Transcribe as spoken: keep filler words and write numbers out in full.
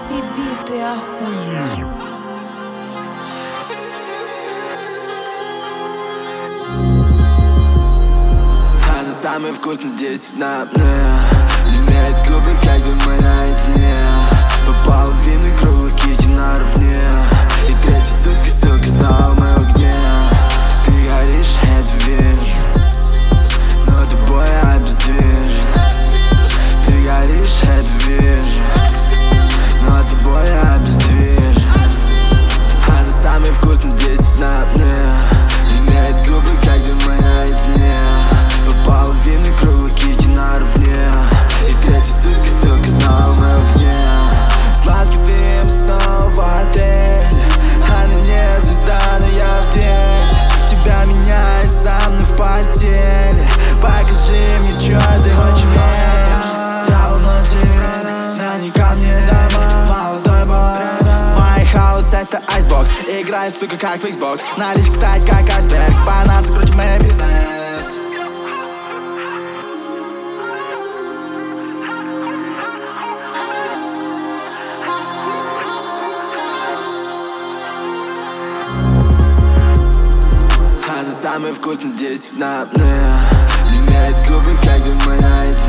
и биты охуенно. Она самая вкусная здесь на мне. Имеет губы, когда мы наедине. По половине круглых кити наравне. И третьи сутки, сука, снова мы в огне. Ты горишь, это вижу, но тобой я обездвижен. Ты горишь, это вижу, но тобой я обездвижен. Она самая вкусная здесь на мне. Имеет губы, когда мы наедине. По половине круглых кити наравне. И третьи сутки, сука, снова мы в огне. Сладкий дым, снова отель. Она не звезда, но я в деле. Тебя меняет со мной в постели. Покажи мне, чё ты хочешь мне. Я волнуюсь, но не ко мне домой. Молодой бой. Мой хаус — это айсбокс. Играет, сука, как в Xbox. Наличка тать, как айсберг. Банан, закрутим мой бизнес. Она самая вкусная здесь на мне. Имеет губы, когда мы наедине.